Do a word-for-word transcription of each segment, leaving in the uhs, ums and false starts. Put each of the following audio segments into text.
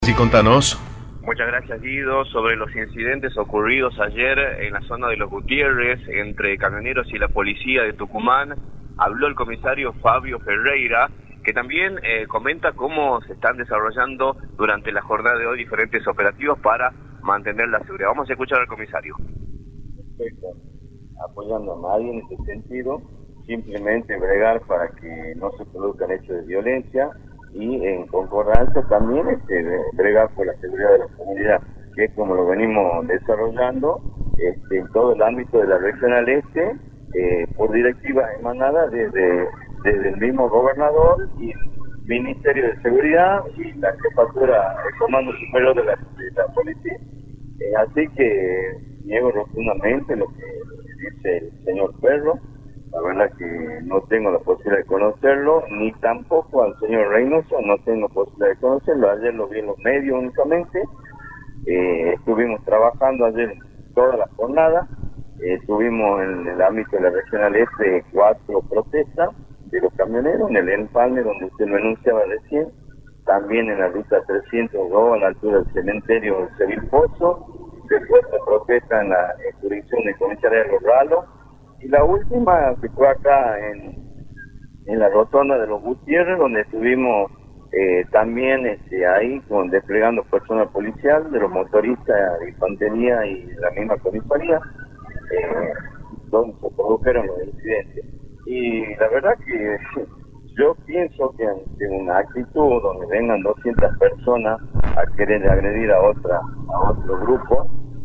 Sí, contanos. Muchas gracias, Guido. Sobre los incidentes ocurridos ayer en la zona de Los Gutiérrez entre camioneros y la policía de Tucumán, habló el comisario Fabio Ferreira, que también eh, comenta cómo se están desarrollando durante la jornada de hoy diferentes operativos para mantener la seguridad. Vamos a escuchar al comisario. Perfecto. Apoyando a nadie en este sentido, simplemente bregar para que no se produzcan hechos de violencia y en concordancia también este, bregar por la seguridad de la comunidad, que es como lo venimos desarrollando este, en todo el ámbito de la regional este, eh, por directivas emanadas desde, desde el mismo gobernador y el Ministerio de Seguridad y la jefatura, el Comando Superior de la, de la Policía. Eh, así que niego rotundamente lo que dice el señor Perro. La verdad que no tengo la posibilidad de conocerlo, ni tampoco al señor Reynoso, no tengo posibilidad de conocerlo. Ayer lo vi en los medios únicamente. Eh, estuvimos trabajando ayer toda la jornada. Eh, estuvimos en el ámbito de la regional este cuatro protestas de los camioneros, en el Empalme, donde usted lo enunciaba recién, también en la ruta trescientos dos, a la altura del cementerio del Sevil Pozo, después se protesta en la en jurisdicción de comisaría de Los Ralos, y la última que fue acá en, en la rotonda de Los Gutiérrez, donde estuvimos eh, también este, ahí con desplegando personal policial de los motoristas de infantería y la misma comisaría, eh, donde se produjeron los incidentes. Y la verdad que yo pienso que ante una actitud donde vengan doscientas personas a querer agredir a otra a otro grupo,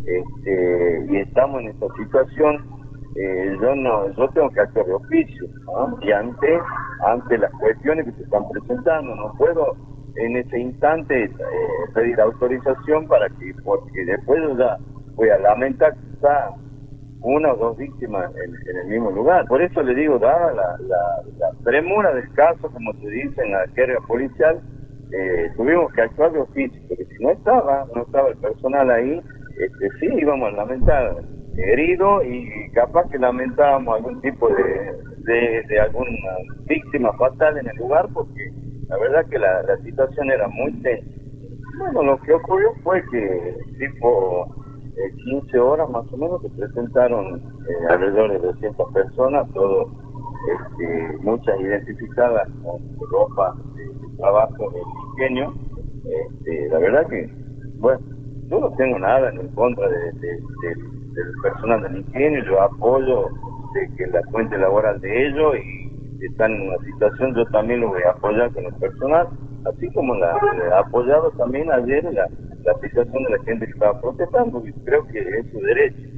este, y estamos en esta situación, Eh, yo no, yo tengo que hacer de oficio, ¿no? Y ante, ante las cuestiones que se están presentando, no puedo en ese instante eh, pedir autorización para que, porque después yo ya voy a lamentar quizá una o dos víctimas en, en el mismo lugar. Por eso le digo, dada la, la, la premura del caso, como se dice en la jerga policial, eh, tuvimos que actuar de oficio, porque si no estaba, no estaba el personal ahí, este, sí íbamos a lamentar herido y capaz que lamentábamos algún tipo de, de, de alguna víctima fatal en el lugar, porque la verdad que la, la situación era muy tensa. Bueno, lo que ocurrió fue que tipo eh, quince horas más o menos se presentaron eh, alrededor de doscientas personas, todos este, muchas identificadas con ropa de, de trabajo de ingenio. Este, la verdad que, bueno, yo no tengo nada en contra de, de, de del personal del ingenio, yo apoyo de que la fuente laboral de ellos, y si están en una situación yo también lo voy a apoyar con el personal, así como la he apoyado también ayer la, la situación de la gente que estaba protestando, y creo que es su derecho.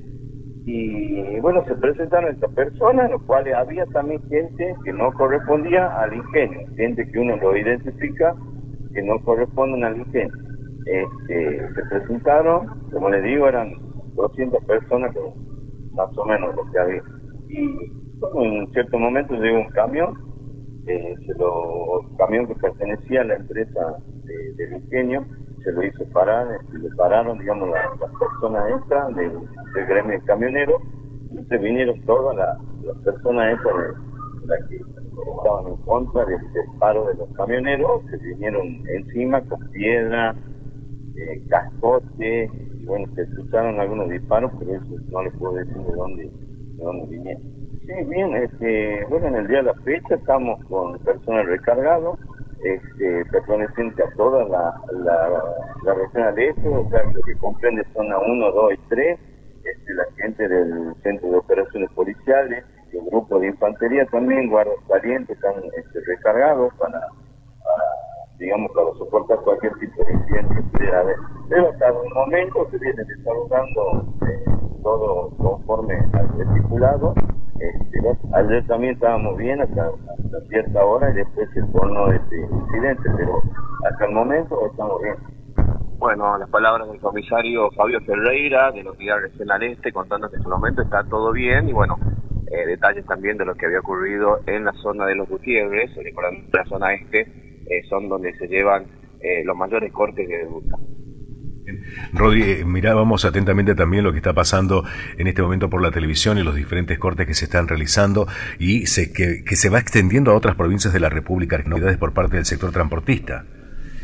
Y bueno, se presentaron estas personas, en los cuales había también gente que no correspondía al ingenio, gente que uno lo identifica que no corresponden al ingenio. Este, se presentaron, como les digo, eran doscientas personas, que más o menos lo que había. Y bueno, en cierto momento llegó un camión, eh, se lo, un camión que pertenecía a la empresa de, del ingenio, se lo hizo parar, este, le pararon, digamos, la, las personas extras del, del gremio camionero, y se vinieron todas la, las personas extras de, las que estaban en contra del, del paro de los camioneros, se vinieron encima con piedra, eh, cascote. Bueno, se escucharon algunos disparos, pero eso no les puedo decir de dónde, de dónde vinieron. Sí, bien, este, bueno, en el día de la fecha estamos con personal recargado, este, perteneciente a toda la, la, la región del este, o sea, lo que comprende zona uno, dos y tres, este, la gente del Centro de Operaciones Policiales, el grupo de infantería también, guardas valientes, están este, recargados para, para digamos, para soportar cualquier tipo de incidente que pudiera haber. Pero hasta el momento se viene desarrollando eh, todo conforme al estipulado. Este, ayer también estábamos bien hasta, hasta cierta hora y después se tornó este incidente, pero hasta el momento estamos bien. Bueno, las palabras del comisario Fabio Ferreira de la Unidad Regional Este, contando que en este momento está todo bien, y bueno, eh, detalles también de lo que había ocurrido en la zona de Los Gutiérrez, recordando la zona este, Eh, son donde se llevan eh, los mayores cortes de ruta. Rodi, eh, mirábamos atentamente también lo que está pasando en este momento por la televisión y los diferentes cortes que se están realizando y se, que, que se va extendiendo a otras provincias de la República, novedades por parte del sector transportista.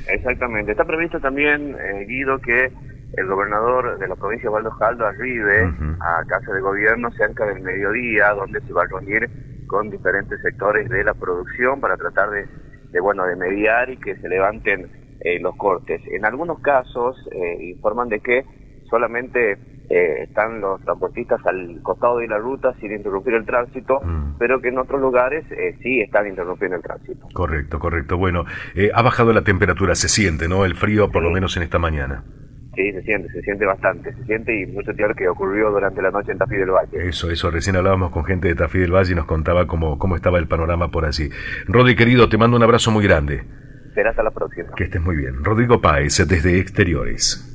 Exactamente. Está previsto también, eh, Guido, que el gobernador de la provincia, Osvaldo Jaldo, arribe uh-huh. a Casa de Gobierno cerca del mediodía, donde se va a reunir con diferentes sectores de la producción para tratar de, de bueno, de mediar y que se levanten eh, los cortes. En algunos casos eh, informan de que solamente eh, están los transportistas al costado de la ruta sin interrumpir el tránsito, mm. pero que en otros lugares eh, sí están interrumpiendo el tránsito. Correcto, correcto. Bueno, eh, ha bajado la temperatura, se siente, ¿no? El frío, por sí. lo menos en esta mañana. Sí, se siente, se siente bastante, se siente y mucho peor que ocurrió durante la noche en Tafí del Valle. Eso, eso, recién hablábamos con gente de Tafí del Valle y nos contaba cómo, cómo estaba el panorama por allí. Rodri, querido, te mando un abrazo muy grande. Será hasta la próxima. Que estés muy bien. Rodrigo Páez, desde Exteriores.